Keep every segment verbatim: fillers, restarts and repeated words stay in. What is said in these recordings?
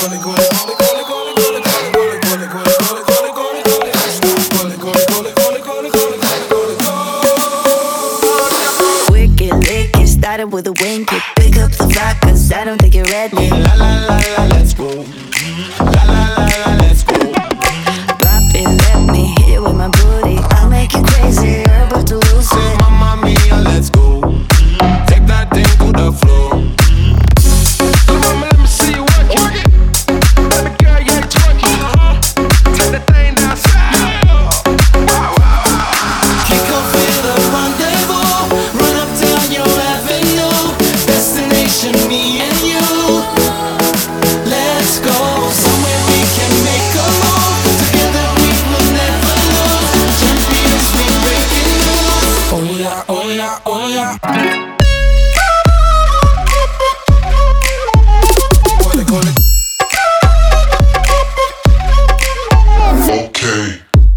Started with a wink, pick up the vibe, cause I don't think you're ready. La la la la, let's go. La la la la, let's go. Pop it, let me hit you with my booty. I'll make you crazy, you're about to lose it. Mamma mia, let's go. Take that thing to the floor. So mama, let me see you work it. Baby girl, you ain't twerking. Take that thing down south. Wow, wow, wow. Kick off with a rendezvous. Run up down your avenue. Destination, me and you. Let's go somewhere we can make a move. Together we will never lose. Champions, we breaking news. Oh yeah, oh yeah, oh yeah. Okay.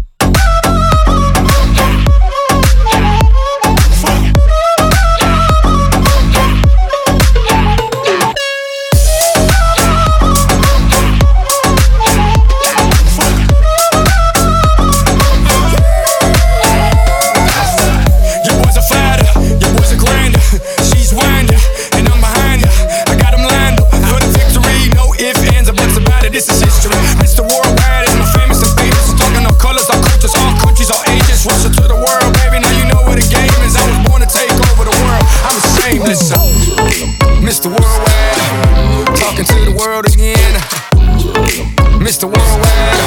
This is history. Mister Worldwide is my famous and famous. Talking all colors, all cultures, all countries, all ages. Russell to the world, baby. Now you know what the game is. I was born to take over the world. I'm the same. Listen, Mister Worldwide, talking to the world again. Mister Worldwide.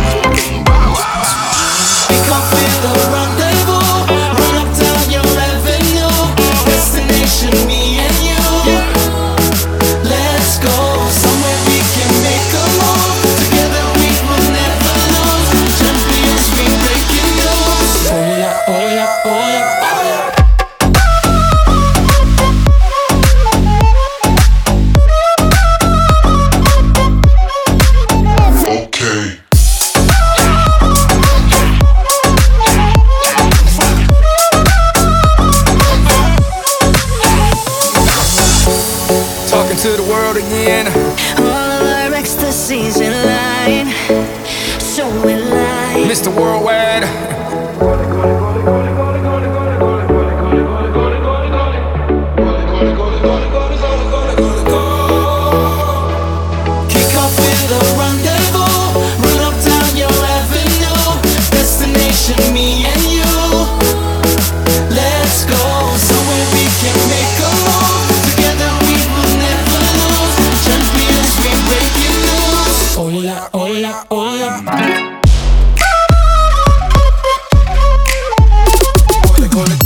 Pick up with a rendezvous. Run up down your avenue. Destination, me and you. Let's go somewhere we can make a move. Together we will never lose. Champions, we breaking news. Oh yeah, oh yeah, oh yeah, oh yeah. Okay. Talking to the world again. All of our ecstasies in line, so in line. Mister Worldwide. Kick off with a rendezvous. Run up down your avenue. Destination, me and you. Let's go somewhere we can make a move. Together we will never lose. Champions, we breaking news. Oh yeah, oh yeah, oh yeah. Call it, call it.